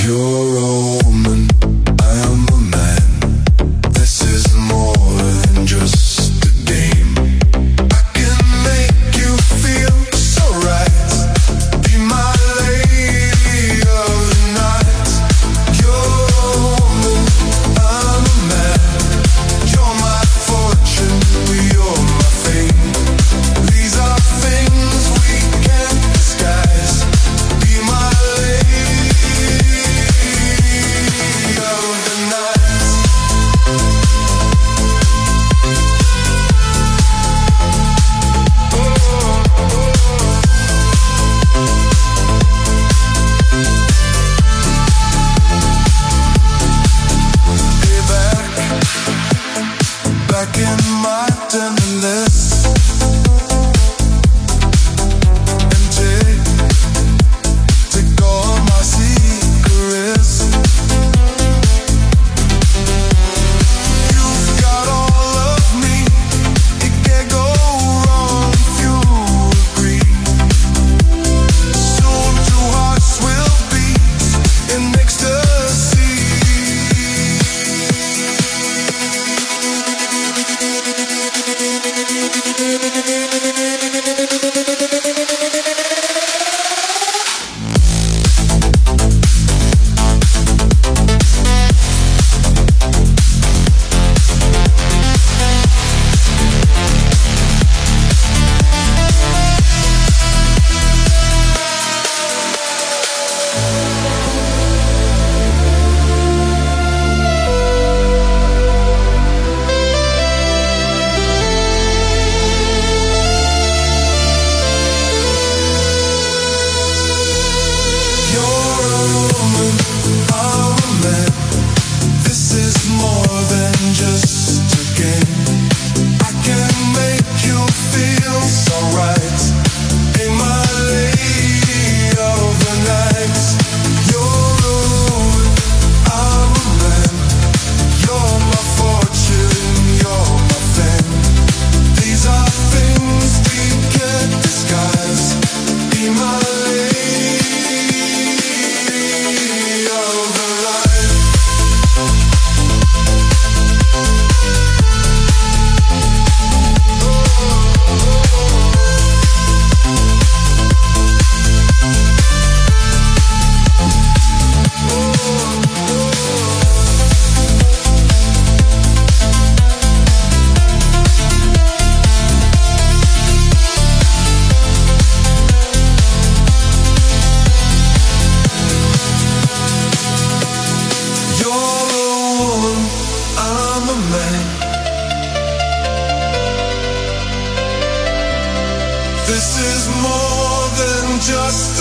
You're a woman, I am a man. This is more than just a game. I can make you feel so right. Be my lady of the night. You're a woman, I'm a man. You're my fortune, you're my fame. These are things we can't disguise. Be my lady of the night. Hey, back in my tenderness, and take all my secrets. You've got all of me, it can't go wrong if you agree. Soon two hearts will beat in ecstasy. This is more than just